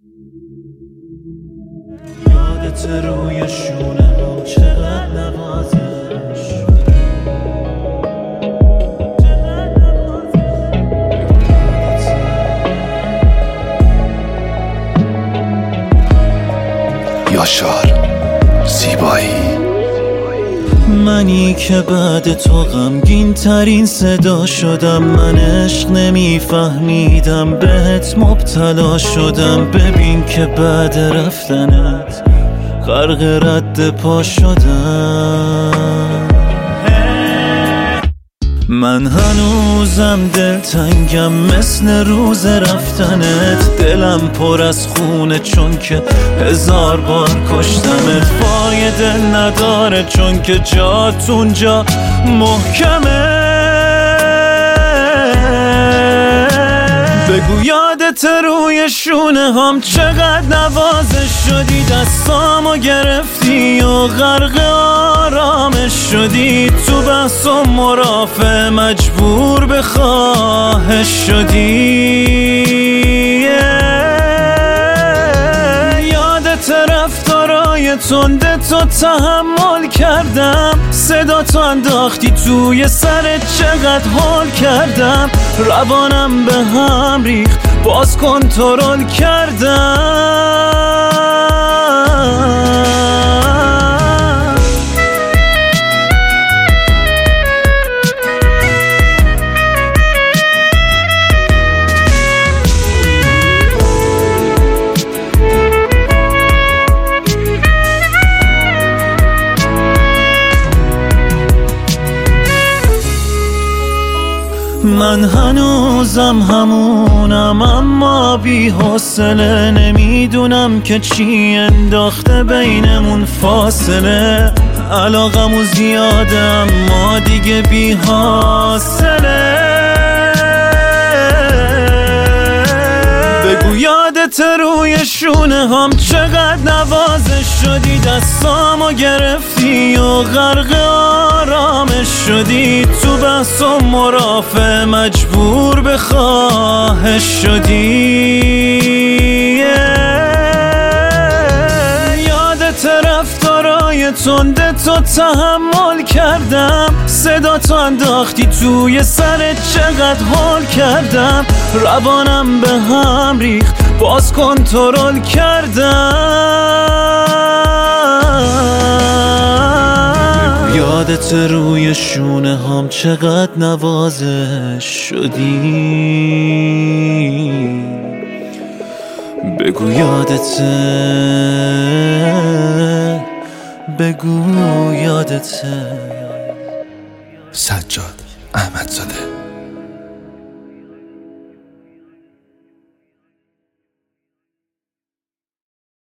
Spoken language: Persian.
یادت روی شونه ها چقدر نوازش یاشار زیبایی. منی که بعد تو غمگین ترین صدا شدم، من عشق نمیفهمیدم بهت مبتلا شدم. ببین که بعد رفتنت غرق رد پا شدم. من هنوزم دلتنگم مثل روز رفتنت، دلم پر از خونه چون که 1000 بار کشتمت. فایده نداره چون که جات اونجا محکمه. بگو یادت روی شونه هم چقدر نوازش شدی، دستامو گرفتی و غرق آرامش شدی. تو بحث و مرافع مجبور به خواهش شدی. یادت رفتارای تنده تو تحمل کردم، صدا تو انداختی توی سرت چقدر حال کردم. روانم به هم ریخت باز کنترل کردم. من هنوزم همونم اما بی حوصله، نمیدونم که چی انداخته بینمون فاصله. علاقمو زیاده اما دیگه بی حاصله. بگو یادت روی شونه هم چقدر نوازش شدی، دستامو گرفتی و غرق آرامش شدی. تو بحث و مرافع مجبور به خواهش شدی. یادت رفتارای تنده تو تحمل کردم، صدا تو انداختی توی سرت چقدر حال کردم. روانم به هم ریخت باز کنترل کردم. یادت روی شونه هم چقدر نوازش شدی. بگو یادته، بگو یادته. سجاد احمدزاده.